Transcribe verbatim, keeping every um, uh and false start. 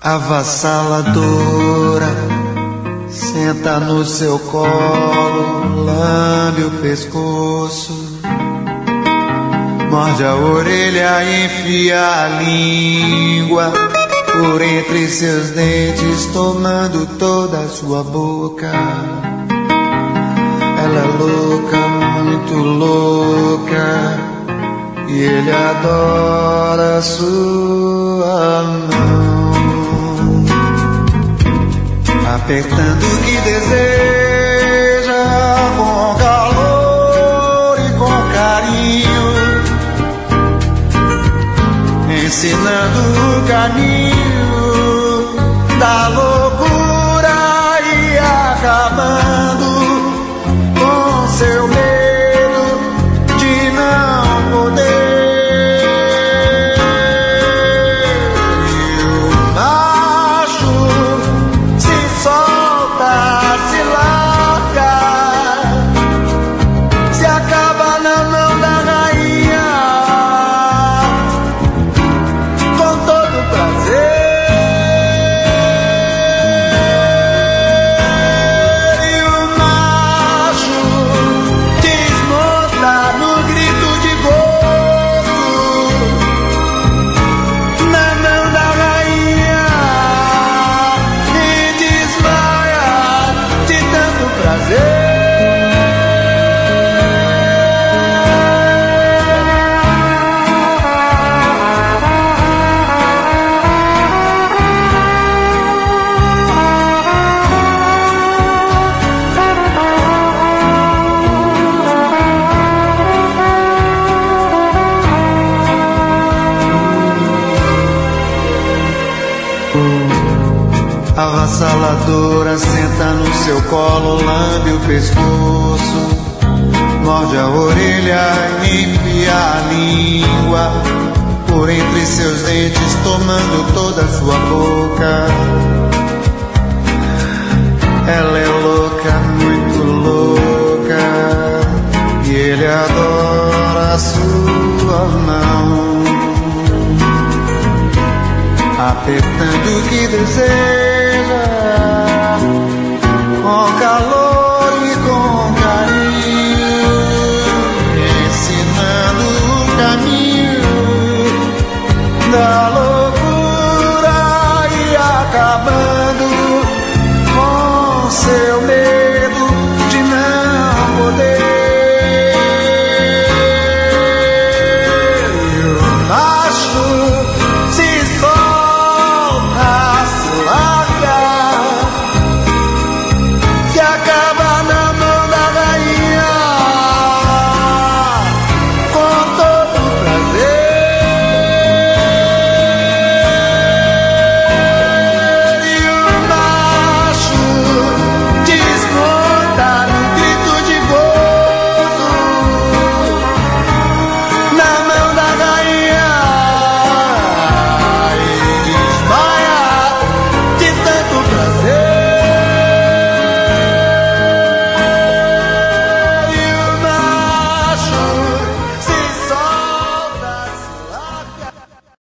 avassaladora, senta no seu colo, lambe o pescoço, morde a orelha e enfia a língua por entre seus dentes, tomando toda a sua boca. Ela é louca, muito louca, e ele adora a sua mão, apertando o que deseja, com calor e com carinho, ensinando o caminho da loucura e acabando com seu medo de não poder. Avassaladora, senta no seu colo, lambe o pescoço, morde a orelha e enfia a língua por entre seus dentes, tomando toda a sua boca. Ela é louca, muito louca, e ele adora a sua mão, apertando o que deseja,